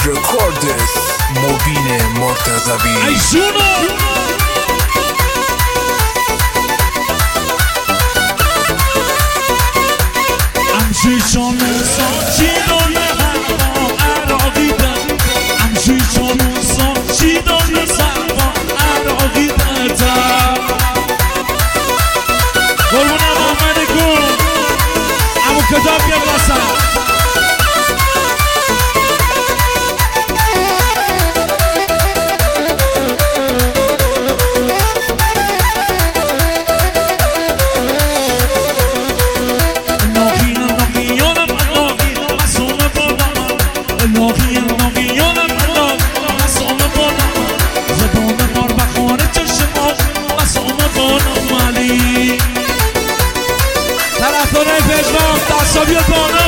Recordes مبین مرتضوی ای جونو امشی چانو ساچی دانه هوا عراقیدن امشی چانو ساچی دانه سوا عراقیدن قربونم آمده کن امو کتاب بیا باسم بیا بالا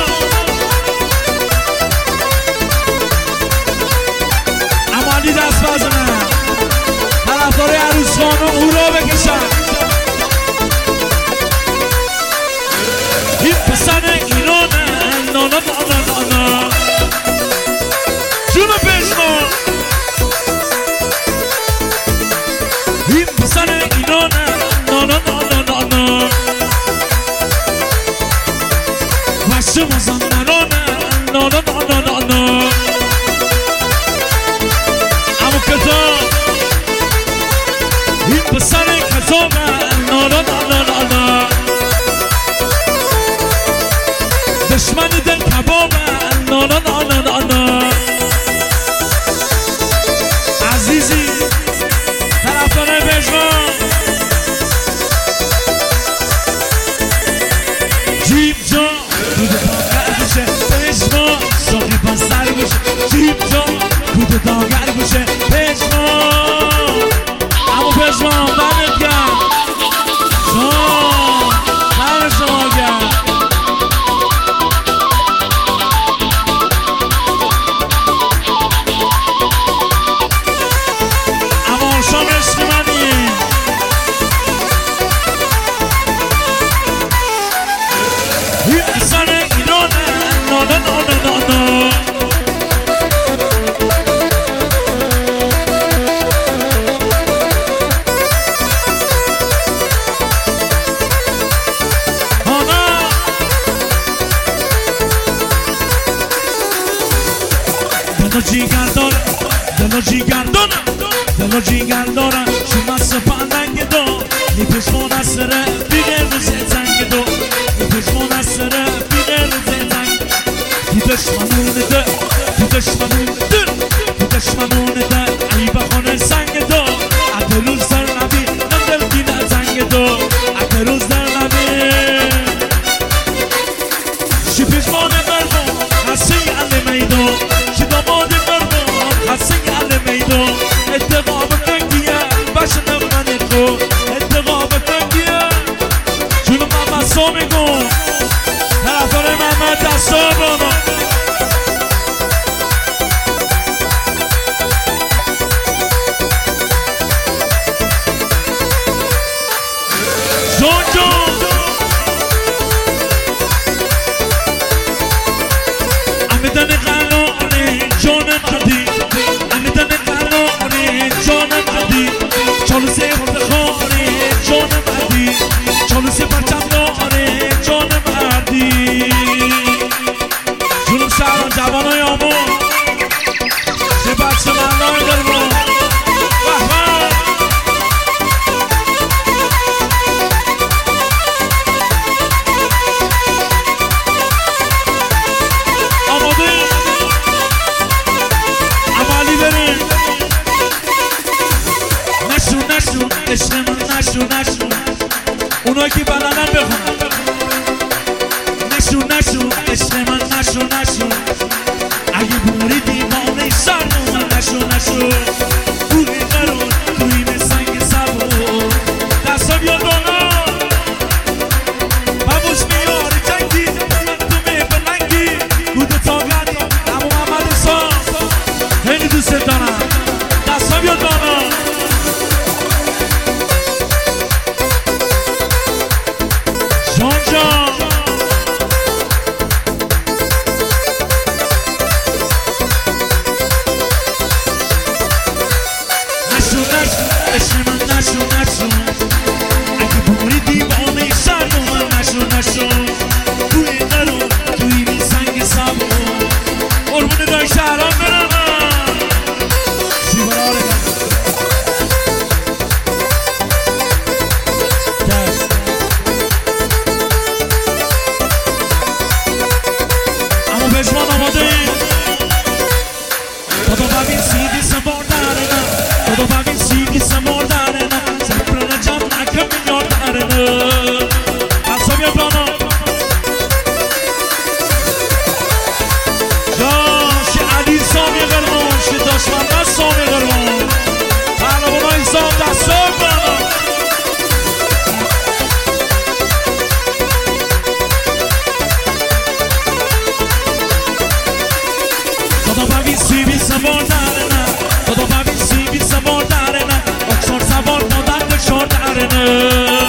امالی دست بزنه طرفدار عروس خانم او را بکشن این پسر ایرانه نانا نانا نانا جونو پشمان این پسر ایرانه نانا نانا نانا شما زندانانه نانا نانا نانا اما کتاب این پسر کتابه نانا نانا نانا دشمن دل کبابه نانا نانا نانا عزیزی طرفدار بجوان جیب جان کود داگر بشه پشمان ساقی بستر بشه جیب جان کود داگر بشه پشمان اما پشمان دمت گرم جان دم شما گرم اما شام عشق منی این اصلا ایرانه نانا نانا نانا دلو جیگر داره دلو جیگر داره دلو جیگر داره شما سپندنگ دو نی پشمان از سره بیگر روزه زنگ دو نی پشمان از سره بیگر روزه زنگ دی دشمنونه ده دی دشمنونه ده دی دشمنونه ده ای بخونه سنگ دو اده روز در نبی ندل دینه زنگ دو اده روز در نبی شی پشمان مردم هستی علی میدون شی داماد مردم هستی علی میدون اتقاب تنگیه بشنم من تو اتقاب تنگیه جونو محمد سامی کن طرفدار محمد دستا بانا جون جون امیدن قلانه جان مردی امیدن قلانه جان مردی چالو سی خورده جان مردی چالو سی پرچم داره جان مردی جونم شهران جوانای آمون چه بچه مردای درمون بحبه آماده عملی بریم نشون نشون عشق من نشون نشون اونایی که بلدن بخونن نشون نشون عشق من نشون نشون اگه بوری دیوانه شرمون نشون نشون بوری قرون توی سنگ سبون دستا بیا بالا بابوش میاری جنگی تو می بلنگی گوده تاگردی امو محمد سان خیلی دوست دارم دستا بیا بالا جان جان شهران برم شیبراره اما پشمان آماده ایم تو ببین سیدی سمرداره نه تو ببین سیدی سمرداره نه سپر نجم نکم میارداره نه اصاب یا پلانا جاش علی سامی قرمون شی داشمن سامی قرمون پهلوان های سام دستان پلانا تو ببین سیدی سمرداره نه تو ببین سیدی سمرداره نه اکسار سوار مادر بچار داره نه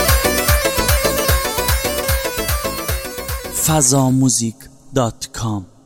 fazamuzik.com